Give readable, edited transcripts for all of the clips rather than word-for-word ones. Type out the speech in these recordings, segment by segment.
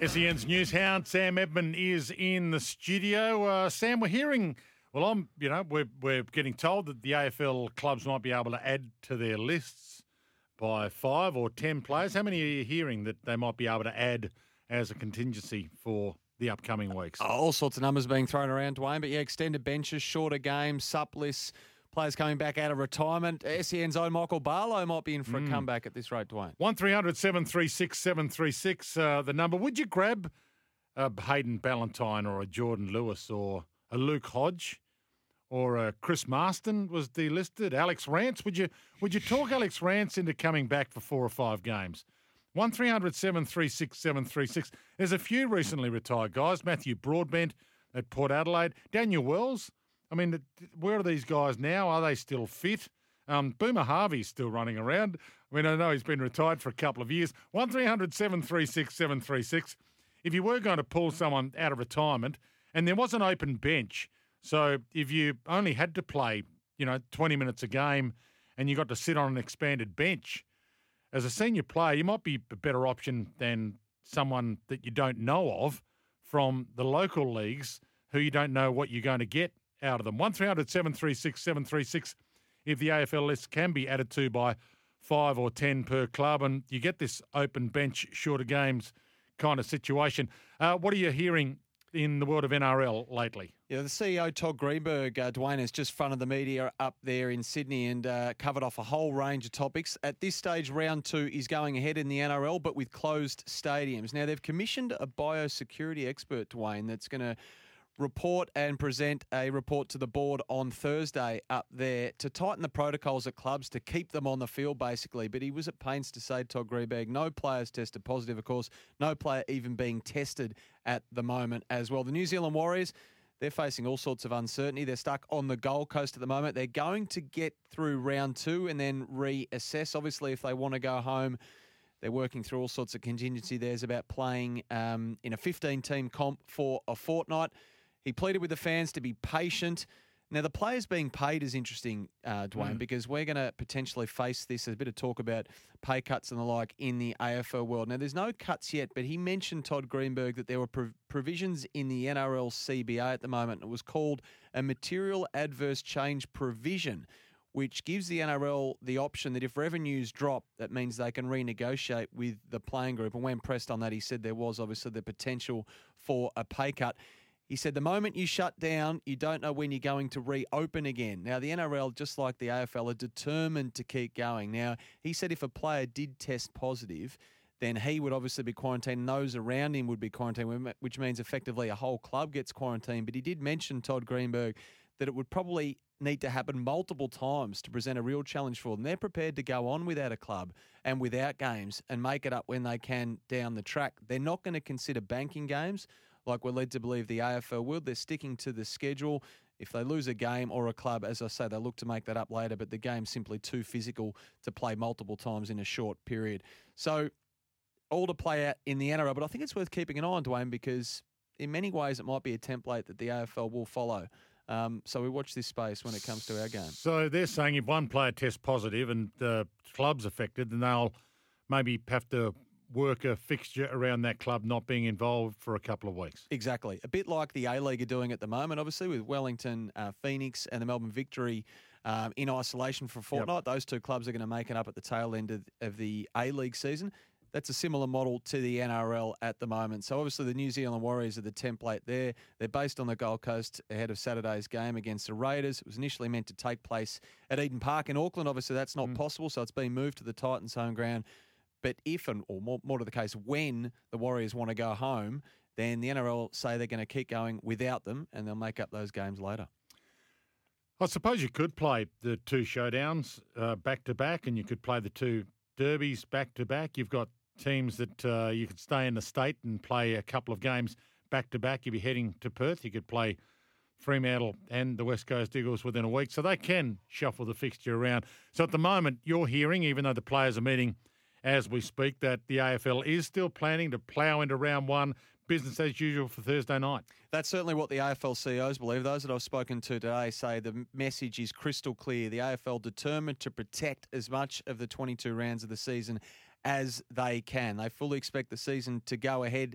SEN's News Hound, Sam Edmund is in the studio. Sam, we're hearing, we're getting told that the AFL clubs might be able to add to their lists by 5 or 10 players. How many are you hearing that they might be able to add as a contingency for the upcoming weeks? All sorts of numbers being thrown around, Dwayne, but yeah, extended benches, shorter games, sup lists, players coming back out of retirement. SEN's own Michael Barlow might be in for a comeback at this rate, Dwayne. 1300 736 736, the number. Would you grab a Hayden Ballantyne or a Jordan Lewis or a Luke Hodge or a Chris Marston was delisted? Alex Rance, would you talk Alex Rance into coming back for 4 or 5 games? 1300 736 736. There's a few recently retired guys. Matthew Broadbent at Port Adelaide. Daniel Wells. I mean, where are these guys now? Are they still fit? Boomer Harvey's still running around. I mean, I know he's been retired for a couple of years. 1300 736 736. If you were going to pull someone out of retirement and there was an open bench, so if you only had to play, 20 minutes a game and you got to sit on an expanded bench, as a senior player, you might be a better option than someone that you don't know of from the local leagues who you don't know what you're going to get out of them. 1300 736 736 if the AFL list can be added to by 5 or 10 per club and you get this open bench, shorter games kind of situation. What are you hearing in the world of NRL lately? Yeah, the CEO, Todd Greenberg, Dwayne, has just fronted the media up there in Sydney and covered off a whole range of topics. At this stage, round 2 is going ahead in the NRL, but with closed stadiums. Now, they've commissioned a biosecurity expert, Dwayne, that's going to report and present a report to the board on Thursday up there to tighten the protocols at clubs to keep them on the field, basically. But he was at pains to say, Todd Greenberg, no players tested positive, of course, no player even being tested at the moment as well. The New Zealand Warriors, they're facing all sorts of uncertainty. They're stuck on the Gold Coast at the moment. They're going to get through round 2 and then reassess. Obviously, if they want to go home, they're working through all sorts of contingency. There's about playing in a 15-team comp for a fortnight. He pleaded with the fans to be patient. Now, the players being paid is interesting, Dwayne, because we're going to potentially face this. There's a bit of talk about pay cuts and the like in the AFL world. Now, there's no cuts yet, but he mentioned, Todd Greenberg, that there were provisions in the NRL CBA at the moment. It was called a material adverse change provision, which gives the NRL the option that if revenues drop, that means they can renegotiate with the playing group. And when pressed on that, he said there was obviously the potential for a pay cut. He said, the moment you shut down, you don't know when you're going to reopen again. Now, the NRL, just like the AFL, are determined to keep going. Now, he said if a player did test positive, then he would obviously be quarantined and those around him would be quarantined, which means effectively a whole club gets quarantined. But he did mention, Todd Greenberg, that it would probably need to happen multiple times to present a real challenge for them. They're prepared to go on without a club and without games and make it up when they can down the track. They're not going to consider banking games like we're led to believe the AFL will. They're sticking to the schedule. If they lose a game or a club, as I say, they'll look to make that up later, but the game's simply too physical to play multiple times in a short period. So all to play out in the NRL, but I think it's worth keeping an eye on, Dwayne, because in many ways it might be a template that the AFL will follow. So we watch this space when it comes to our game. So they're saying if one player tests positive and the club's affected, then they'll maybe have to work a fixture around that club not being involved for a couple of weeks. Exactly. A bit like the A-League are doing at the moment, obviously, with Wellington, Phoenix and the Melbourne Victory in isolation for a fortnight. Yep. Those two clubs are going to make it up at the tail end of the A-League season. That's a similar model to the NRL at the moment. So obviously the New Zealand Warriors are the template there. They're based on the Gold Coast ahead of Saturday's game against the Raiders. It was initially meant to take place at Eden Park in Auckland. Obviously that's not possible, so it's been moved to the Titans' home ground. But if, or more to the case, when the Warriors want to go home, then the NRL say they're going to keep going without them and they'll make up those games later. I suppose you could play the 2 showdowns back-to-back and you could play the 2 derbies back-to-back. You've got teams that you could stay in the state and play a couple of games back-to-back. You'd be heading to Perth. You could play Fremantle and the West Coast Eagles within a week. So they can shuffle the fixture around. So at the moment, you're hearing, even though the players are meeting as we speak, that the AFL is still planning to plough into round 1, business as usual for Thursday night. That's certainly what the AFL CEOs believe. Those that I've spoken to today say the message is crystal clear. The AFL determined to protect as much of the 22 rounds of the season as they can. They fully expect the season to go ahead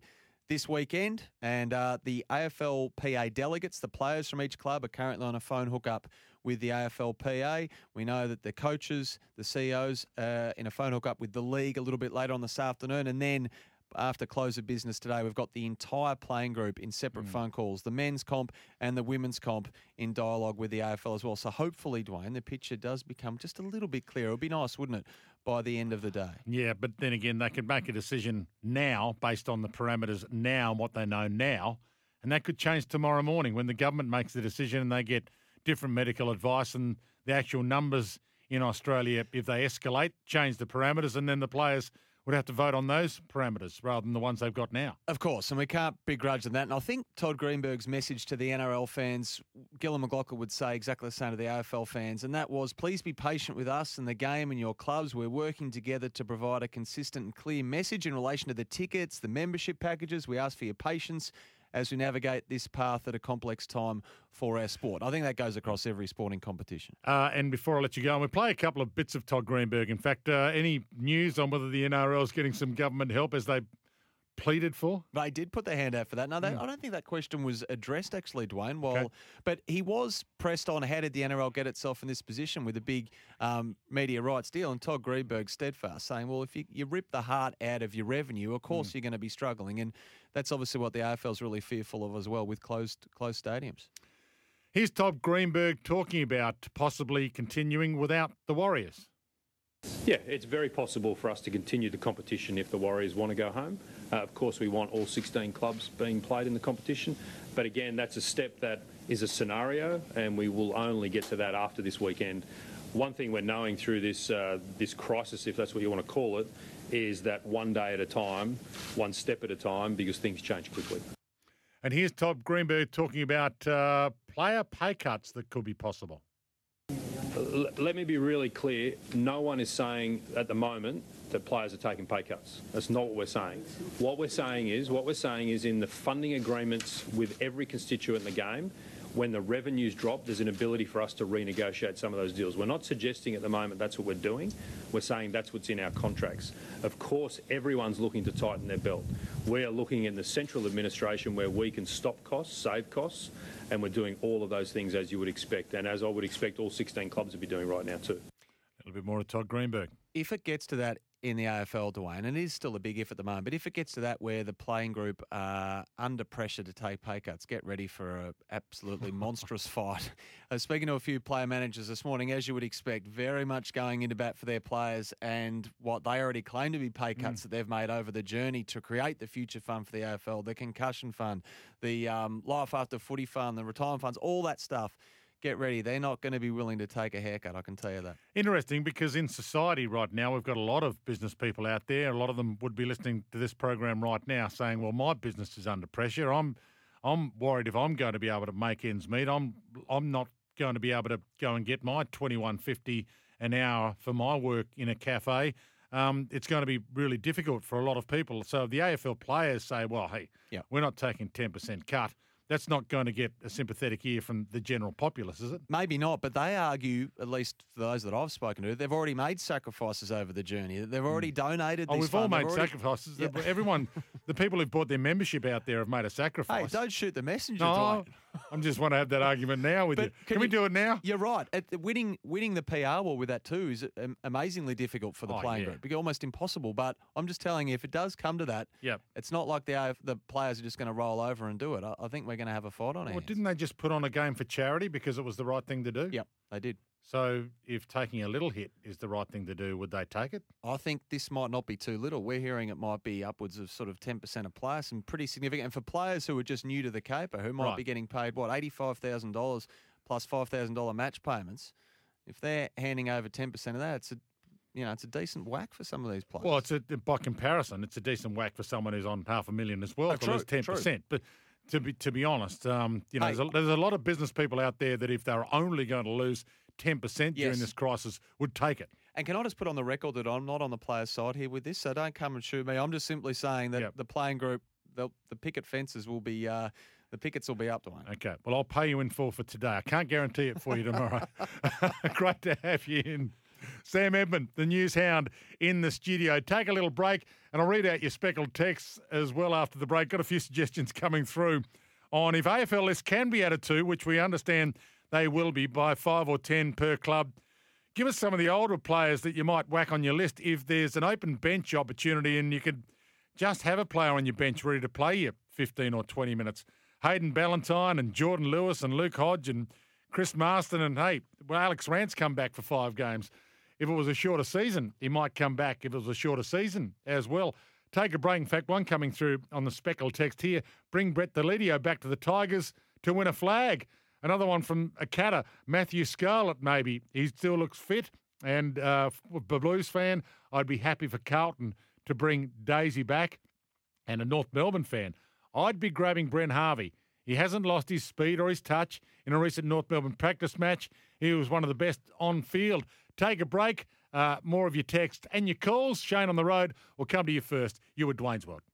this weekend, and the AFLPA delegates, the players from each club, are currently on a phone hookup with the AFLPA. We know that the coaches, the CEOs, in a phone hookup with the league a little bit later on this afternoon, and then after close of business today, we've got the entire playing group in separate phone calls, the men's comp and the women's comp in dialogue with the AFL as well. So hopefully, Dwayne, the picture does become just a little bit clearer. It would be nice, wouldn't it, by the end of the day? Yeah, but then again, they can make a decision now based on the parameters now and what they know now, and that could change tomorrow morning when the government makes the decision and they get different medical advice and the actual numbers in Australia, if they escalate, change the parameters, and then the players would have to vote on those parameters rather than the ones they've got now. Of course, and we can't begrudge them that. And I think Todd Greenberg's message to the NRL fans, Gillon McLachlan would say exactly the same to the AFL fans, and that was, please be patient with us and the game and your clubs. We're working together to provide a consistent and clear message in relation to the tickets, the membership packages. We ask for your patience as we navigate this path at a complex time for our sport. I think that goes across every sporting competition. And before I let you go, we play a couple of bits of Todd Greenberg. In fact, any news on whether the NRL is getting some government help as they pleaded for? They did put their hand out for that. No, I don't think that question was addressed, actually, Dwayne. Okay. But he was pressed on how did the NRL get itself in this position with a big media rights deal, and Todd Greenberg steadfast, saying, well, if you rip the heart out of your revenue, of course you're going to be struggling. And that's obviously what the AFL's really fearful of as well with closed stadiums. Here's Todd Greenberg talking about possibly continuing without the Warriors. Yeah, it's very possible for us to continue the competition if the Warriors want to go home. Of course, we want all 16 clubs being played in the competition. But again, that's a step that is a scenario, and we will only get to that after this weekend. One thing we're knowing through this crisis, if that's what you want to call it, is that one day at a time, one step at a time, because things change quickly. And here's Todd Greenberg talking about player pay cuts that could be possible. Let me be really clear. No one is saying at the moment that players are taking pay cuts. That's not what we're saying. What we're saying is in the funding agreements with every constituent in the game, when the revenues drop, there's an ability for us to renegotiate some of those deals. We're not suggesting at the moment that's what we're doing. We're saying that's what's in our contracts. Of course, everyone's looking to tighten their belt. We are looking in the central administration where we can stop costs, save costs, and we're doing all of those things as you would expect, and as I would expect all 16 clubs to be doing right now too. A little bit more of Todd Greenberg. If it gets to that in the AFL, Dwayne, and it is still a big if at the moment, but if it gets to that where the playing group are under pressure to take pay cuts, get ready for an absolutely monstrous fight. Speaking to a few player managers this morning, as you would expect, very much going into bat for their players and what they already claim to be pay cuts that they've made over the journey to create the future fund for the AFL, the concussion fund, the life after footy fund, the retirement funds, all that stuff. Get ready. They're not going to be willing to take a haircut, I can tell you that. Interesting, because in society right now, we've got a lot of business people out there. A lot of them would be listening to this program right now saying, well, my business is under pressure. I'm worried if I'm going to be able to make ends meet. I'm not going to be able to go and get my $21.50 an hour for my work in a cafe. It's going to be really difficult for a lot of people. So the AFL players say, well, hey, we're not taking 10% cut. That's not going to get a sympathetic ear from the general populace, is it? Maybe not, but they argue, at least for those that I've spoken to, they've already made sacrifices over the journey. They've already donated. We've all made sacrifices. Yeah. Everyone, the people who've bought their membership out there have made a sacrifice. Hey, don't shoot the messenger, no, Dwayne. I just want to have that argument now with you. Can we do it now? You're right. Winning the PR war with that too is amazingly difficult for the playing group. It's almost impossible. But I'm just telling you, if it does come to that, it's not like the players are just going to roll over and do it. I think we're going to have a fight on our hands. Didn't they just put on a game for charity because it was the right thing to do? Yep, they did. So if taking a little hit is the right thing to do, would they take it? I think this might not be too little. We're hearing it might be upwards of sort of 10% of players, and pretty significant. And for players who are just new to the caper, who might be getting paid, $85,000 plus $5,000 match payments, if they're handing over 10% of that, it's a decent whack for some of these players. Well, by comparison, it's a decent whack for someone who's on $500,000 as well. True, 10%. True. But to be honest, there's a lot of business people out there that if they were only going to lose 10% during this crisis, would take it. And can I just put on the record that I'm not on the players' side here with this, so don't come and shoot me. I'm just simply saying that the playing group, the picket fences will be, the pickets will be up, Dwayne. Okay. Well, I'll pay you in full for today. I can't guarantee it for you tomorrow. Great to have you in. Sam Edmund, the news hound, in the studio. Take a little break, and I'll read out your speckled texts as well after the break. Got a few suggestions coming through on if AFL lists can be added to, which we understand they will be by 5 or 10 per club. Give us some of the older players that you might whack on your list if there's an open bench opportunity and you could just have a player on your bench ready to play you 15 or 20 minutes. Hayden Ballantyne and Jordan Lewis and Luke Hodge and Chris Marston and, hey, well, Alex Rance come back for 5 games. If it was a shorter season, he might come back if it was a shorter season as well. Take a break. In fact, one coming through on the speckled text here. Bring Brett Deledio back to the Tigers to win a flag. Another one from Akata, Matthew Scarlett maybe. He still looks fit. And a Blues fan, I'd be happy for Carlton to bring Daisy back. And a North Melbourne fan, I'd be grabbing Brent Harvey. He hasn't lost his speed or his touch in a recent North Melbourne practice match. He was one of the best on field. Take a break. More of your text and your calls. Shane on the road will come to you first. You at Dwayne's World.